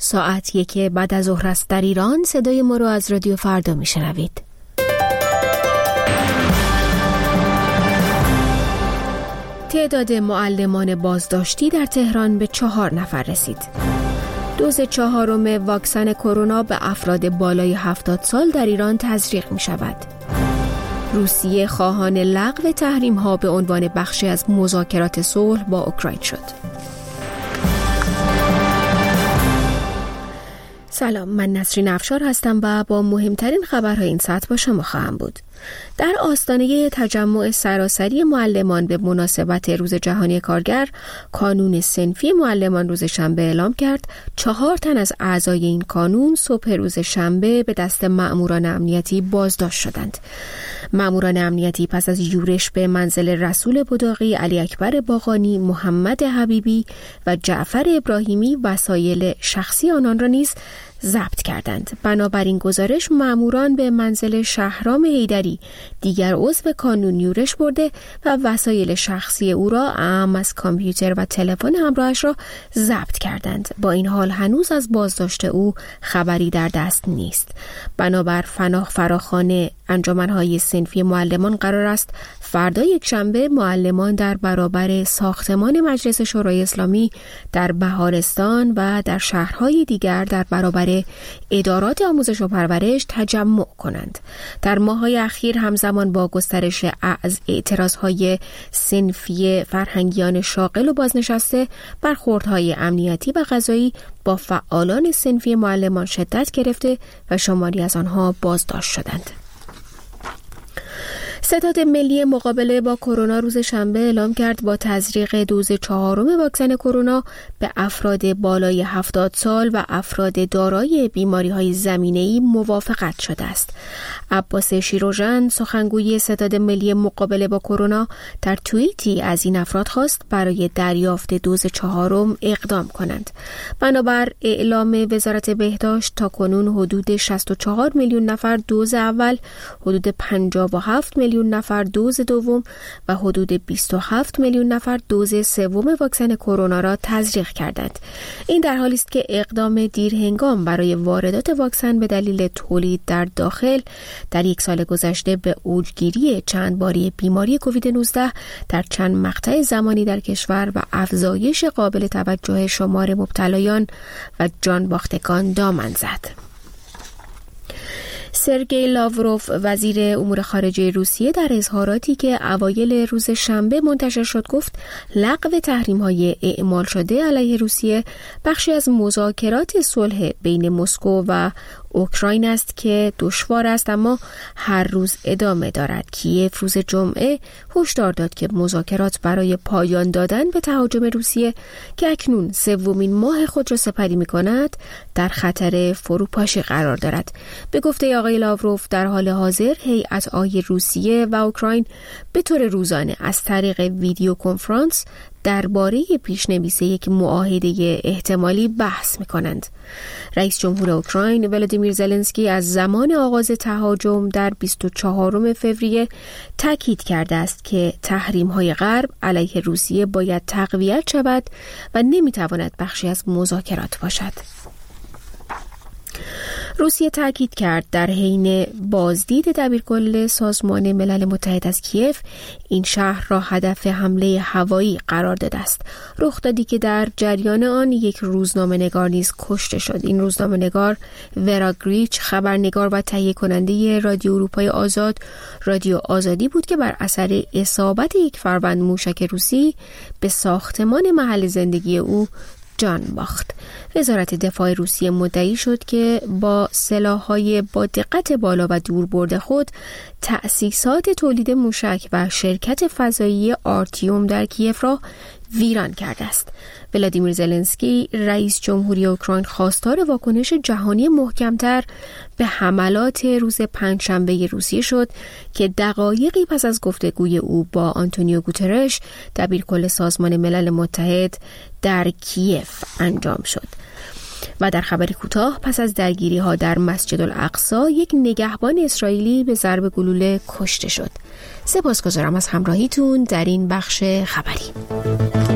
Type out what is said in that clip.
ساعت 1 بعد از ظهر است در ایران. صدای ما رو از رادیو فردا میشنوید. تعداد معلمان بازداشتی در تهران به 4 نفر رسید. دوز 4 واکسن کرونا به افراد بالای 70 سال در ایران تزریق می شود. روسیه خواهان لغو تحریم‌ها به عنوان بخشی از مذاکرات صلح با اوکراین شد. سلام، من نسرین افشار هستم و با مهمترین خبرهای این ساعت با شما خواهم بود. در آستانه تجمع سراسری معلمان به مناسبت روز جهانی کارگر، کانون صنفی معلمان روز شنبه اعلام کرد 4 تن از اعضای این کانون صبح روز شنبه به دست مأموران امنیتی بازداشت شدند. مأموران امنیتی پس از یورش به منزل رسول بداقی، علی اکبر باقانی، محمد حبیبی و جعفر ابراهیمی وسایل شخصی آنان را نیز ضبط کردند. بنابراین گزارش مأموران به منزل شهرام حیدری، دیگر عضو کانون، یورش برده و وسایل شخصی او را اعم از کامپیوتر و تلفن همراهش را ضبط کردند. با این حال هنوز از بازداشت او خبری در دست نیست. بنابر فراخوان انجمنهای صنفی معلمان قرار است فردا یکشنبه معلمان در برابر ساختمان مجلس شورای اسلامی در بهارستان و در شهرهای دیگر در برابر ادارات آموزش و پرورش تجمع کنند. در ماه‌های اخیر همزمان با گسترش اعتراضهای صنفی فرهنگیان شاغل و بازنشسته، برخوردهای امنیتی و قضایی با فعالان صنفی معلمان شدت گرفته و شماری از آنها بازداشت شدند. ستاد ملی مقابله با کرونا روز شنبه اعلام کرد با تزریق دوز 4 واکسن کرونا به افراد بالای 70 سال و افراد دارای بیماری‌های زمینه‌ای موافقت شده است. عباس شیروژن، سخنگوی ستاد ملی مقابله با کرونا، در توییتی از این افراد خواست برای دریافت دوز 4 اقدام کنند. بنابر اعلام وزارت بهداشت تاکنون حدود 64 میلیون نفر دوز اول، حدود 57 میلیون نفر دوز دوم و حدود 27 میلیون نفر دوز سوم واکسن کرونا را تزریق کردند. این در حالی است که اقدام دیرهنگام برای واردات واکسن به دلیل تولید در داخل در 1 سال گذشته به اوجگیری چند باری بیماری کووید 19 در چند مقطع زمانی در کشور و افزایش قابل توجه شمار مبتلایان و جان باختگان دامن زد. سرگئی لاوروف، وزیر امور خارجه روسیه، در اظهاراتی که اوایل روز شنبه منتشر شد گفت لغو تحریم‌های اعمال شده علیه روسیه بخشی از مذاکرات صلح بین مسکو و اوکراین است که دشوار است اما هر روز ادامه دارد. کیف روز جمعه هشدار داد که مذاکرات برای پایان دادن به تهاجم روسیه که اکنون 3مین ماه خود را سپری می‌کند در خطر فروپاشی قرار دارد. به گفته آقای لاوروف، در حال حاضر هیئت‌های روسیه و اوکراین به طور روزانه از طریق ویدیو کنفرانس درباره پیشنویس یک معاهده احتمالی بحث می‌کنند. رئیس جمهور اوکراین ولادیمیر زلنسکی از زمان آغاز تهاجم در 24 فوریه تاکید کرده است که تحریم‌های غرب علیه روسیه باید تقویت شود و نمی‌تواند بخشی از مذاکرات باشد. روسیه تاکید کرد در حین بازدید دبیرکل سازمان ملل متحد از کیف این شهر را هدف حمله هوایی قرار داده است. رخدادی که در جریان آن یک روزنامه‌نگار نیز کشته شد. این روزنامه‌نگار ورا گریچ، خبرنگار و تهیه کننده رادیو اروپای آزاد، رادیو آزادی بود که بر اثر اصابت یک فروند موشک روسی به ساختمان محل زندگی او جان باخت. وزارت دفاع روسیه مدعی شد که با سلاح‌های با دقت بالا و دور برده خود تأسیسات تولید موشک و شرکت فضایی آرتیوم در کیف را ویران کرده است. ولادیمیر زلنسکی، رئیس جمهوری اوکراین، خواستار واکنش جهانی محکمتر به حملات روز پنجشنبه روسیه شد که دقایقی پس از گفتگوی او با آنتونیو گوترش، دبیرکل سازمان ملل متحد، در کیف انجام شد. و در خبر کوتاه، پس از درگیری‌ها در مسجد الاقصی، یک نگهبان اسرائیلی به ضرب گلوله کشته شد. سپاسگزارم از همراهیتون در این بخش خبری.